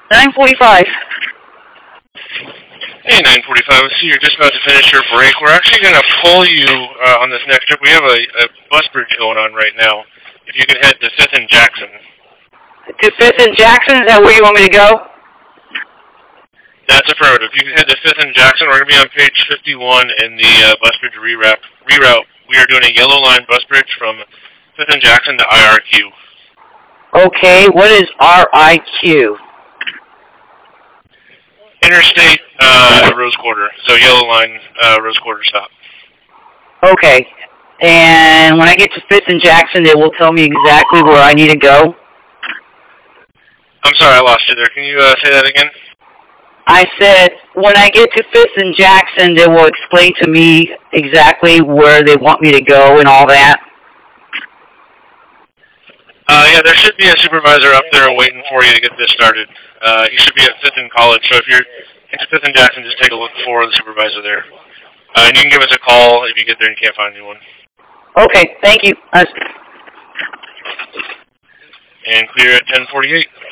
9:45. Hey, 9:45. I see you're just about to finish your break. We're actually going to pull you on this next trip. We have a bus bridge going on right now. If you can head to 5th and Jackson. To 5th and Jackson? Is that where you want me to go? That's affirmative. You can head to 5th and Jackson. We're going to be on page 51 in the bus bridge reroute. We are doing a yellow line bus bridge from 5th and Jackson to IRQ. Okay, what is RIQ? Interstate Rose Quarter. So yellow line Rose Quarter stop. Okay. And when I get to 5th and Jackson, they will tell me exactly where I need to go? I'm sorry, I lost you there. Can you say that again? I said, when I get to 5th and Jackson, they will explain to me exactly where they want me to go and all that. Yeah, there should be a supervisor up there waiting for you to get this started. He should be at 5th and College, so if you're into 5th and Jackson, just take a look for the supervisor there. And you can give us a call if you get there and you can't find anyone. Okay, thank you. And clear at 10:48.